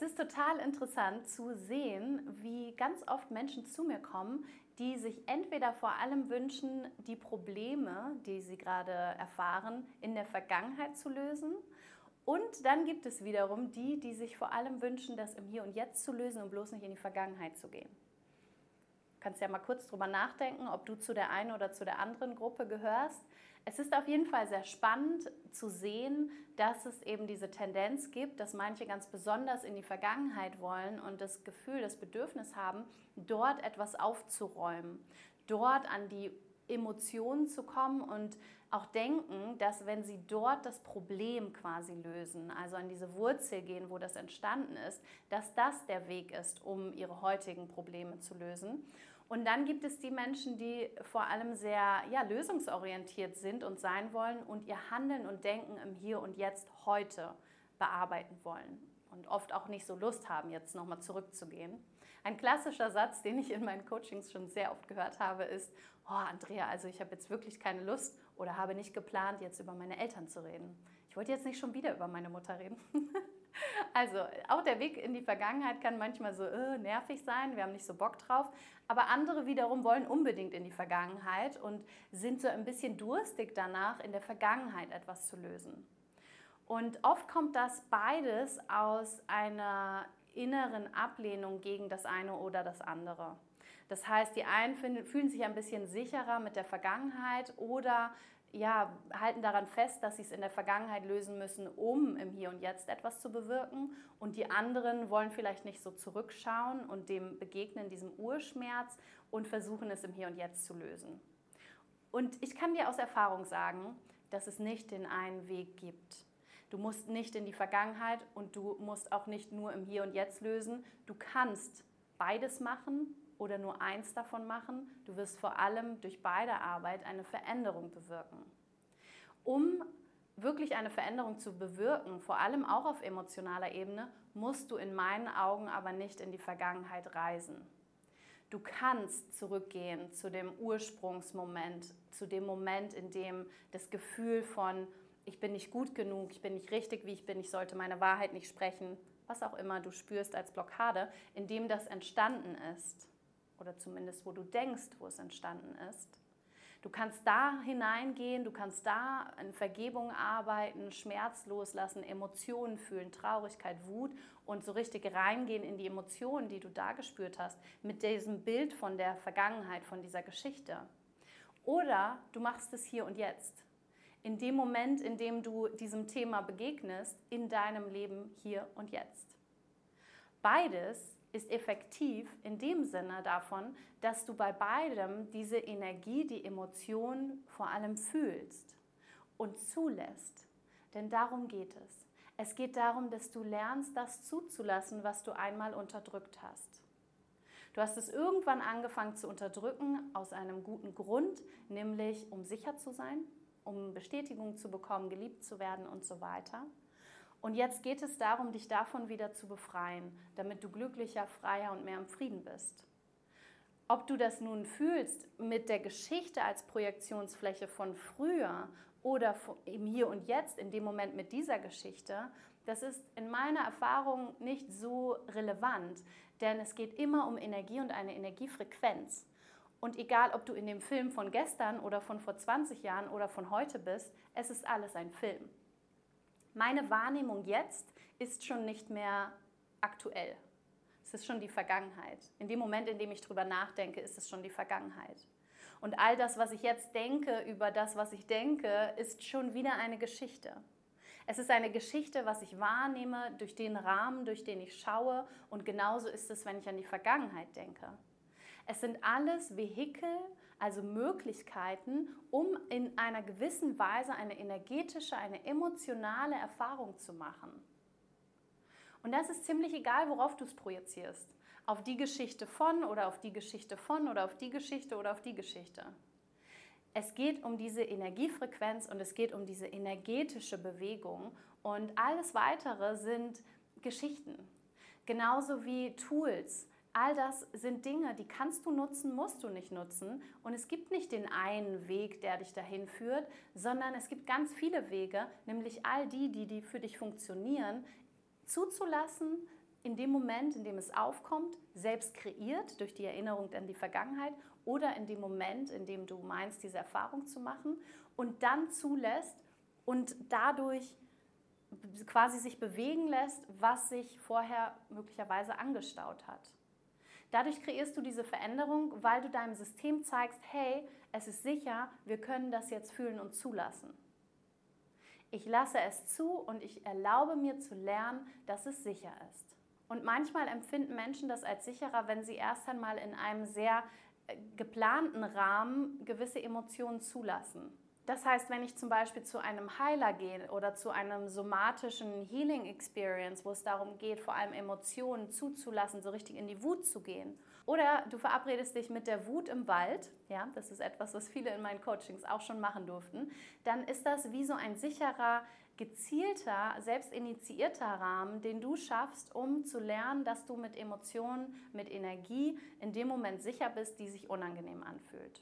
ist total interessant zu sehen, wie ganz oft Menschen zu mir kommen, die sich entweder vor allem wünschen, die Probleme, die sie gerade erfahren, in der Vergangenheit zu lösen. Und dann gibt es wiederum die, die sich vor allem wünschen, das im Hier und Jetzt zu lösen und bloß nicht in die Vergangenheit zu gehen. Du kannst ja mal kurz drüber nachdenken, ob du zu der einen oder zu der anderen Gruppe gehörst. Es ist auf jeden Fall sehr spannend zu sehen, dass es eben diese Tendenz gibt, dass manche ganz besonders in die Vergangenheit wollen und das Gefühl, das Bedürfnis haben, dort etwas aufzuräumen, dort an die Emotionen zu kommen und auch denken, dass wenn sie dort das Problem quasi lösen, also an diese Wurzel gehen, wo das entstanden ist, dass das der Weg ist, um ihre heutigen Probleme zu lösen. Und dann gibt es die Menschen, die vor allem sehr lösungsorientiert sind und sein wollen und ihr Handeln und Denken im Hier und Jetzt heute bearbeiten wollen und oft auch nicht so Lust haben, jetzt nochmal zurückzugehen. Ein klassischer Satz, den ich in meinen Coachings schon sehr oft gehört habe, ist: Oh, Andrea, also ich habe jetzt wirklich keine Lust oder habe nicht geplant, jetzt über meine Eltern zu reden. Ich wollte jetzt nicht schon wieder über meine Mutter reden. Also auch der Weg in die Vergangenheit kann manchmal so nervig sein, wir haben nicht so Bock drauf, aber andere wiederum wollen unbedingt in die Vergangenheit und sind so ein bisschen durstig danach, in der Vergangenheit etwas zu lösen. Und oft kommt das beides aus einer inneren Ablehnung gegen das eine oder das andere. Das heißt, die einen fühlen sich ein bisschen sicherer mit der Vergangenheit oder halten daran fest, dass sie es in der Vergangenheit lösen müssen, um im Hier und Jetzt etwas zu bewirken. Und die anderen wollen vielleicht nicht so zurückschauen und dem begegnen, diesem Urschmerz, und versuchen es im Hier und Jetzt zu lösen. Und ich kann dir aus Erfahrung sagen, dass es nicht den einen Weg gibt. Du musst nicht in die Vergangenheit und du musst auch nicht nur im Hier und Jetzt lösen. Du kannst beides machen oder nur eins davon machen. Du wirst vor allem durch beide Arbeit eine Veränderung bewirken. Um wirklich eine Veränderung zu bewirken, vor allem auch auf emotionaler Ebene, musst du in meinen Augen aber nicht in die Vergangenheit reisen. Du kannst zurückgehen zu dem Ursprungsmoment, zu dem Moment, in dem das Gefühl von ich bin nicht gut genug, ich bin nicht richtig, wie ich bin, ich sollte meine Wahrheit nicht sprechen, was auch immer du spürst als Blockade, in dem das entstanden ist. Oder zumindest, wo du denkst, wo es entstanden ist. Du kannst da hineingehen, du kannst da in Vergebung arbeiten, Schmerz loslassen, Emotionen fühlen, Traurigkeit, Wut und so richtig reingehen in die Emotionen, die du da gespürt hast, mit diesem Bild von der Vergangenheit, von dieser Geschichte. Oder du machst es hier und jetzt. In dem Moment, in dem du diesem Thema begegnest, in deinem Leben hier und jetzt. Beides ist effektiv in dem Sinne davon, dass du bei beidem diese Energie, die Emotion vor allem fühlst und zulässt. Denn darum geht es. Es geht darum, dass du lernst, das zuzulassen, was du einmal unterdrückt hast. Du hast es irgendwann angefangen zu unterdrücken aus einem guten Grund, nämlich um sicher zu sein, um Bestätigung zu bekommen, geliebt zu werden und so weiter. Und jetzt geht es darum, dich davon wieder zu befreien, damit du glücklicher, freier und mehr im Frieden bist. Ob du das nun fühlst mit der Geschichte als Projektionsfläche von früher oder im Hier und Jetzt, in dem Moment mit dieser Geschichte, das ist in meiner Erfahrung nicht so relevant, denn es geht immer um Energie und eine Energiefrequenz. Und egal, ob du in dem Film von gestern oder von vor 20 Jahren oder von heute bist, es ist alles ein Film. Meine Wahrnehmung jetzt ist schon nicht mehr aktuell. Es ist schon die Vergangenheit. In dem Moment, in dem ich drüber nachdenke, ist es schon die Vergangenheit. Und all das, was ich jetzt denke über das, was ich denke, ist schon wieder eine Geschichte. Es ist eine Geschichte, was ich wahrnehme, durch den Rahmen, durch den ich schaue. Und genauso ist es, wenn ich an die Vergangenheit denke. Es sind alles Vehikel, also Möglichkeiten, um in einer gewissen Weise eine energetische, eine emotionale Erfahrung zu machen. Und das ist ziemlich egal, worauf du es projizierst. Auf die Geschichte von oder auf die Geschichte von oder auf die Geschichte oder auf die Geschichte. Es geht um diese Energiefrequenz und es geht um diese energetische Bewegung und alles Weitere sind Geschichten. Genauso wie Tools. All das sind Dinge, die kannst du nutzen, musst du nicht nutzen. Und es gibt nicht den einen Weg, der dich dahin führt, sondern es gibt ganz viele Wege, nämlich all die für dich funktionieren, zuzulassen, in dem Moment, in dem es aufkommt, selbst kreiert durch die Erinnerung an die Vergangenheit oder in dem Moment, in dem du meinst, diese Erfahrung zu machen und dann zulässt und dadurch quasi sich bewegen lässt, was sich vorher möglicherweise angestaut hat. Dadurch kreierst du diese Veränderung, weil du deinem System zeigst, hey, es ist sicher, wir können das jetzt fühlen und zulassen. Ich lasse es zu und ich erlaube mir zu lernen, dass es sicher ist. Und manchmal empfinden Menschen das als sicherer, wenn sie erst einmal in einem sehr geplanten Rahmen gewisse Emotionen zulassen. Das heißt, wenn ich zum Beispiel zu einem Heiler gehe oder zu einem somatischen Healing Experience, wo es darum geht, vor allem Emotionen zuzulassen, so richtig in die Wut zu gehen. Oder du verabredest dich mit der Wut im Wald, ja, das ist etwas, was viele in meinen Coachings auch schon machen durften, dann ist das wie so ein sicherer, gezielter, selbstinitiierter Rahmen, den du schaffst, um zu lernen, dass du mit Emotionen, mit Energie in dem Moment sicher bist, die sich unangenehm anfühlt.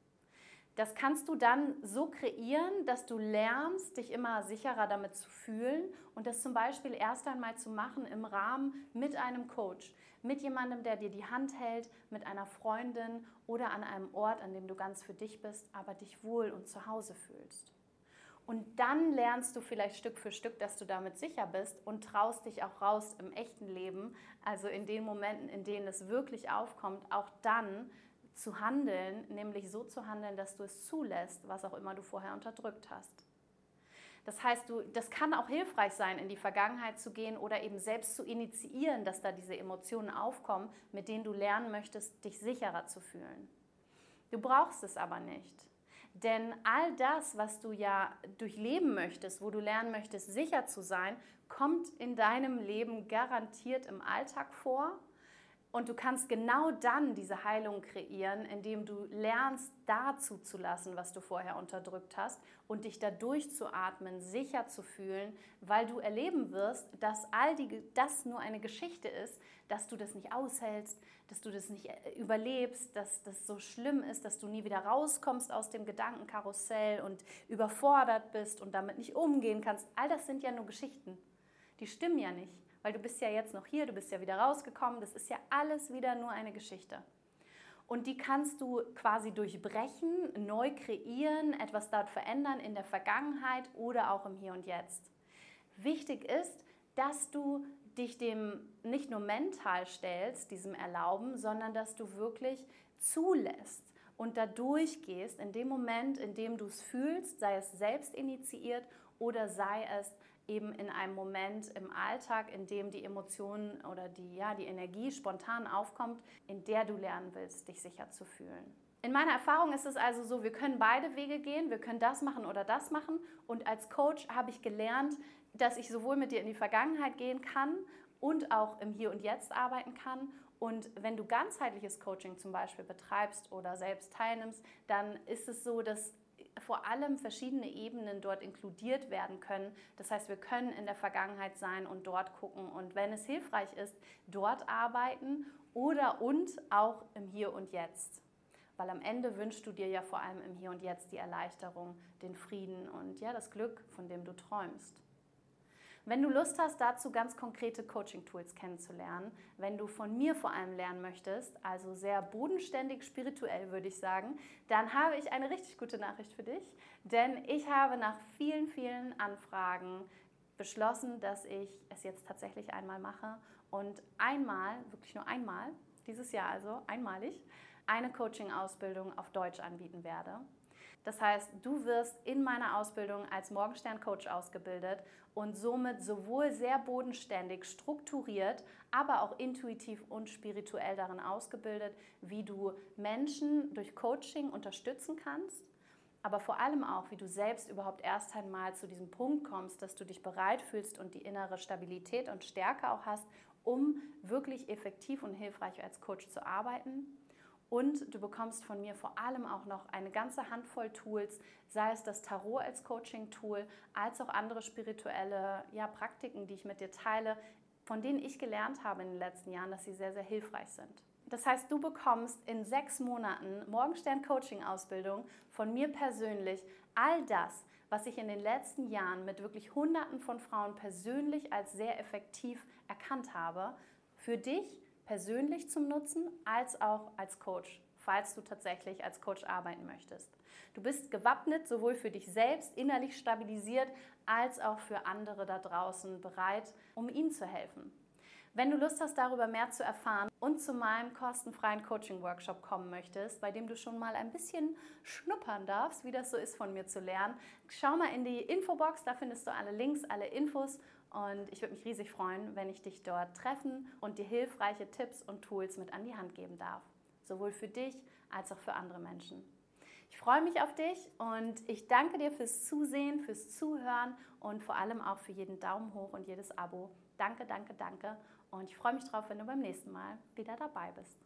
Das kannst du dann so kreieren, dass du lernst, dich immer sicherer damit zu fühlen und das zum Beispiel erst einmal zu machen im Rahmen mit einem Coach, mit jemandem, der dir die Hand hält, mit einer Freundin oder an einem Ort, an dem du ganz für dich bist, aber dich wohl und zu Hause fühlst. Und dann lernst du vielleicht Stück für Stück, dass du damit sicher bist und traust dich auch raus im echten Leben, also in den Momenten, in denen es wirklich aufkommt, auch dann zu handeln, nämlich so zu handeln, dass du es zulässt, was auch immer du vorher unterdrückt hast. Das heißt, das kann auch hilfreich sein, in die Vergangenheit zu gehen oder eben selbst zu initiieren, dass da diese Emotionen aufkommen, mit denen du lernen möchtest, dich sicherer zu fühlen. Du brauchst es aber nicht. Denn all das, was du ja durchleben möchtest, wo du lernen möchtest, sicher zu sein, kommt in deinem Leben garantiert im Alltag vor. Und du kannst genau dann diese Heilung kreieren, indem du lernst, da zuzulassen, was du vorher unterdrückt hast und dich da durchzuatmen, sicher zu fühlen, weil du erleben wirst, dass das nur eine Geschichte ist, dass du das nicht aushältst, dass du das nicht überlebst, dass das so schlimm ist, dass du nie wieder rauskommst aus dem Gedankenkarussell und überfordert bist und damit nicht umgehen kannst. All das sind ja nur Geschichten. Die stimmen ja nicht. Weil du bist ja jetzt noch hier, du bist ja wieder rausgekommen, das ist ja alles wieder nur eine Geschichte. Und die kannst du quasi durchbrechen, neu kreieren, etwas dort verändern in der Vergangenheit oder auch im Hier und Jetzt. Wichtig ist, dass du dich dem nicht nur mental stellst, diesem Erlauben, sondern dass du wirklich zulässt und da durchgehst in dem Moment, in dem du es fühlst, sei es selbst initiiert oder sei es eben in einem Moment im Alltag, in dem die Emotionen oder die Energie spontan aufkommt, in der du lernen willst, dich sicher zu fühlen. In meiner Erfahrung ist es also so, wir können beide Wege gehen, wir können das machen oder das machen. Und als Coach habe ich gelernt, dass ich sowohl mit dir in die Vergangenheit gehen kann und auch im Hier und Jetzt arbeiten kann. Und wenn du ganzheitliches Coaching zum Beispiel betreibst oder selbst teilnimmst, dann ist es so, dass vor allem verschiedene Ebenen dort inkludiert werden können. Das heißt, wir können in der Vergangenheit sein und dort gucken und wenn es hilfreich ist, dort arbeiten oder und auch im Hier und Jetzt. Weil am Ende wünschst du dir ja vor allem im Hier und Jetzt die Erleichterung, den Frieden und ja, das Glück, von dem du träumst. Wenn du Lust hast, dazu ganz konkrete Coaching-Tools kennenzulernen, wenn du von mir vor allem lernen möchtest, also sehr bodenständig spirituell würde ich sagen, dann habe ich eine richtig gute Nachricht für dich, denn ich habe nach vielen, vielen Anfragen beschlossen, dass ich es jetzt tatsächlich einmal mache und einmal, wirklich nur einmal, dieses Jahr also einmalig, eine Coaching-Ausbildung auf Deutsch anbieten werde. Das heißt, du wirst in meiner Ausbildung als Morgenstern-Coach ausgebildet und somit sowohl sehr bodenständig, strukturiert, aber auch intuitiv und spirituell darin ausgebildet, wie du Menschen durch Coaching unterstützen kannst, aber vor allem auch, wie du selbst überhaupt erst einmal zu diesem Punkt kommst, dass du dich bereit fühlst und die innere Stabilität und Stärke auch hast, um wirklich effektiv und hilfreich als Coach zu arbeiten. Und du bekommst von mir vor allem auch noch eine ganze Handvoll Tools, sei es das Tarot als Coaching-Tool, als auch andere spirituelle Praktiken, die ich mit dir teile, von denen ich gelernt habe in den letzten Jahren, dass sie sehr, sehr hilfreich sind. Das heißt, du bekommst in 6 Monaten Morgenstern-Coaching-Ausbildung von mir persönlich all das, was ich in den letzten Jahren mit wirklich Hunderten von Frauen persönlich als sehr effektiv erkannt habe, für dich persönlich zum Nutzen als auch als Coach, falls du tatsächlich als Coach arbeiten möchtest. Du bist gewappnet, sowohl für dich selbst, innerlich stabilisiert, als auch für andere da draußen bereit, um ihnen zu helfen. Wenn du Lust hast, darüber mehr zu erfahren und zu meinem kostenfreien Coaching-Workshop kommen möchtest, bei dem du schon mal ein bisschen schnuppern darfst, wie das so ist, von mir zu lernen, schau mal in die Infobox, da findest du alle Links, alle Infos und ich würde mich riesig freuen, wenn ich dich dort treffen und dir hilfreiche Tipps und Tools mit an die Hand geben darf. Sowohl für dich als auch für andere Menschen. Ich freue mich auf dich und ich danke dir fürs Zusehen, fürs Zuhören und vor allem auch für jeden Daumen hoch und jedes Abo. Danke, danke, danke und ich freue mich drauf, wenn du beim nächsten Mal wieder dabei bist.